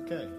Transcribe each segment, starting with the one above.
Okay.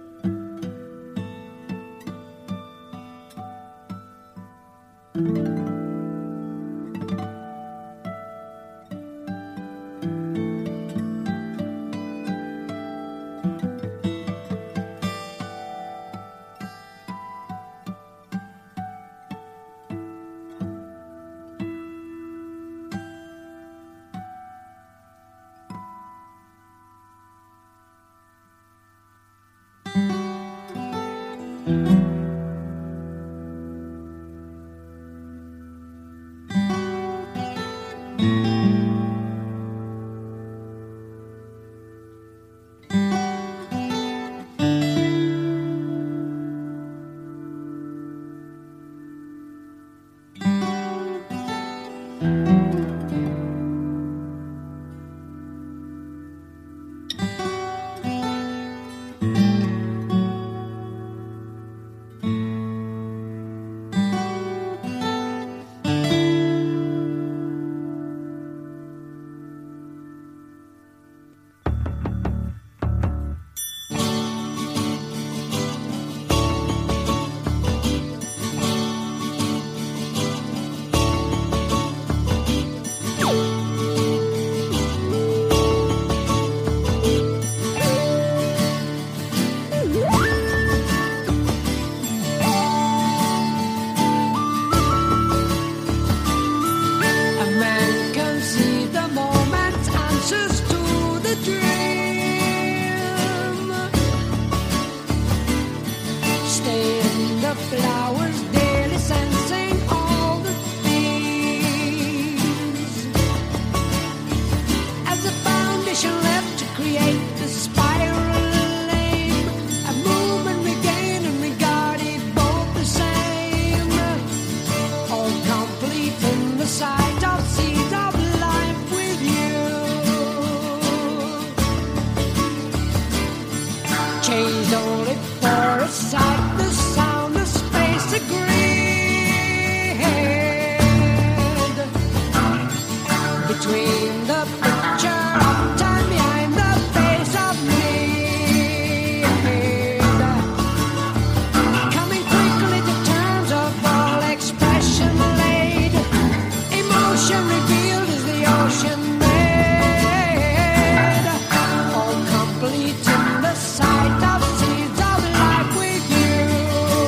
Complete in the sight of seeds of life with you.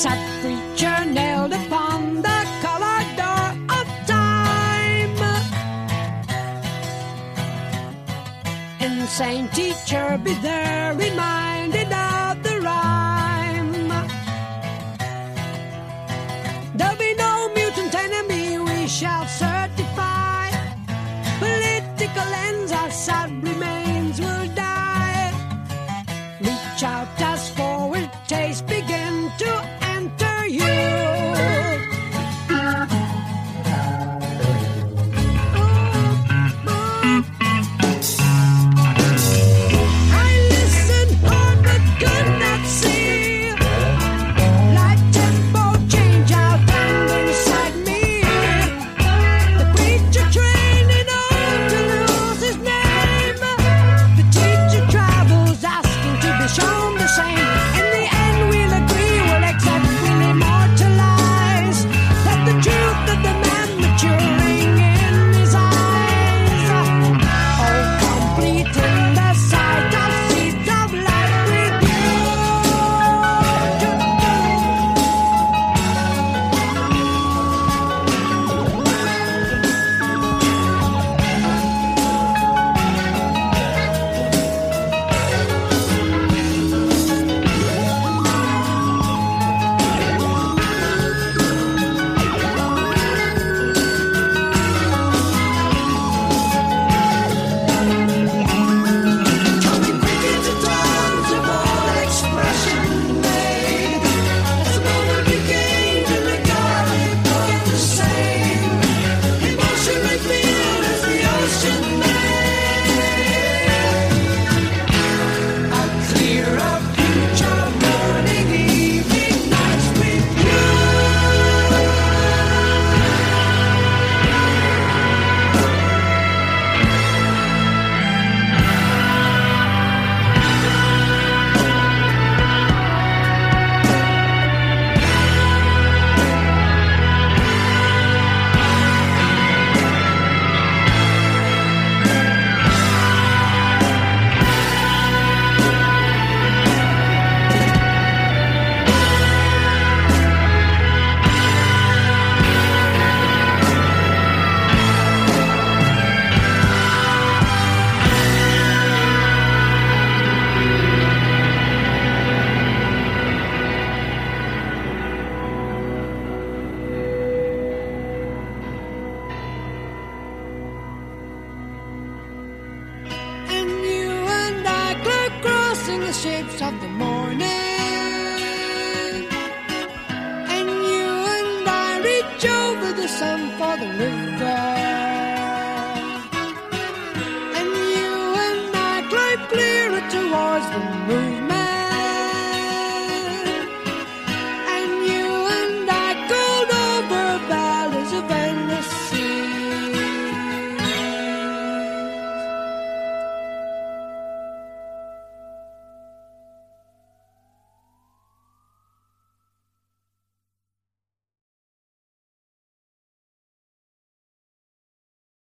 Sad preacher nailed upon the colored door of time. Insane teacher, be there reminded of the rhyme. There'll be no mutant enemy we shall certify. Political ends, our sad remains will die. Reach out as forward taste begin to enter you. I listened hard but could not see. Like tempo change out and inside me. The preacher training on to lose his name. The teacher travels asking to be shown the same. In the end we'll agree, we'll accept, we'll immortalize that the truth of the man maturing in his eyes. Oh, complete in the sight of seeds of life with you. Talking quick into terms of all expression made. As the moment begins and the God again the same. Emotionally filled as the ocean made. A clearer future, morning, evening, nights with you. And you and I clear crossing the shapes of the morning. And you and I reach over the sun for the river. And you and I climb clearer towards the moon.